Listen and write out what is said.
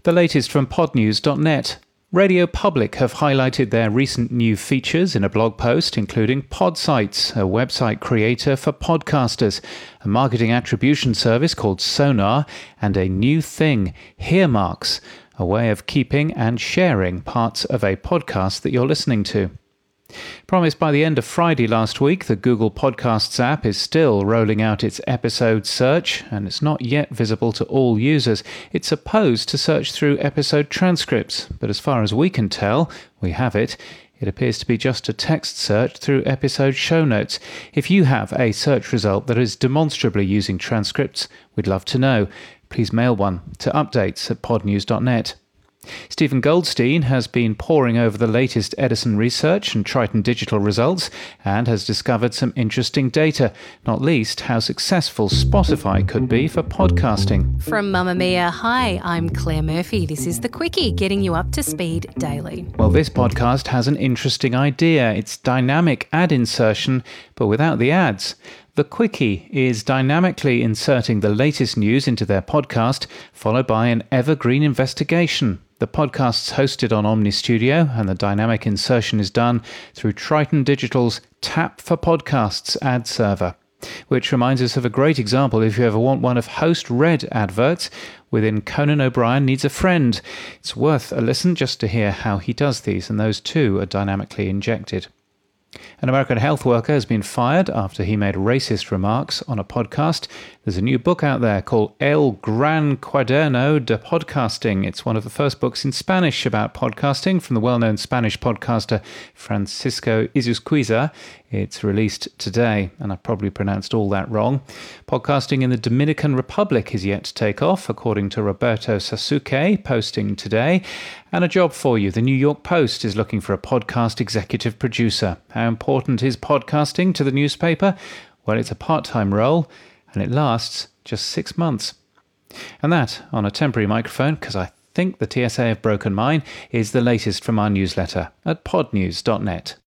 The latest from podnews.net. Radio Public have highlighted their recent new features in a blog post, including Podsights, a website creator for podcasters, a marketing attribution service called Sonar, and a new thing, Hearmarks, a way of keeping and sharing parts of a podcast that you're listening to. Promised by the end of Friday last week, the Google Podcasts app is still rolling out its episode search, and it's not yet visible to all users. It's supposed to search through episode transcripts, but as far as we can tell, we have it. It appears to be just a text search through episode show notes. If you have a search result that is demonstrably using transcripts, we'd love to know. Please mail one to updates@podnews.net. Stephen Goldstein has been poring over the latest Edison research and Triton Digital results and has discovered some interesting data, not least how successful Spotify could be for podcasting. From Mamamia, hi, I'm Claire Murphy. This is The Quickie, getting you up to speed daily. Well, this podcast has an interesting idea. It's dynamic ad insertion, but without the ads. The Quickie is dynamically inserting the latest news into their podcast, followed by an evergreen investigation. The podcast's hosted on Omny Studio, and the dynamic insertion is done through Triton Digital's Tap for Podcasts ad server. Which reminds us of a great example if you ever want one of Host Red adverts within Conan O'Brien Needs a Friend. It's worth a listen just to hear how he does these, and those too are dynamically injected. An American health worker has been fired after he made racist remarks on a podcast. There's a new book out there called El Gran Cuaderno de Podcasting. It's one of the first books in Spanish about podcasting from the well-known Spanish podcaster Francisco Izuzquiza. It's released today, and I probably pronounced all that wrong. Podcasting in the Dominican Republic is yet to take off, according to Roberto Sasuke, posting today. And a job for you. The New York Post is looking for a podcast executive producer. How important is podcasting to the newspaper? Well, it's a part-time role, and it lasts just 6 months. And that, on a temporary microphone, because I think the TSA have broken mine, is the latest from our newsletter at podnews.net.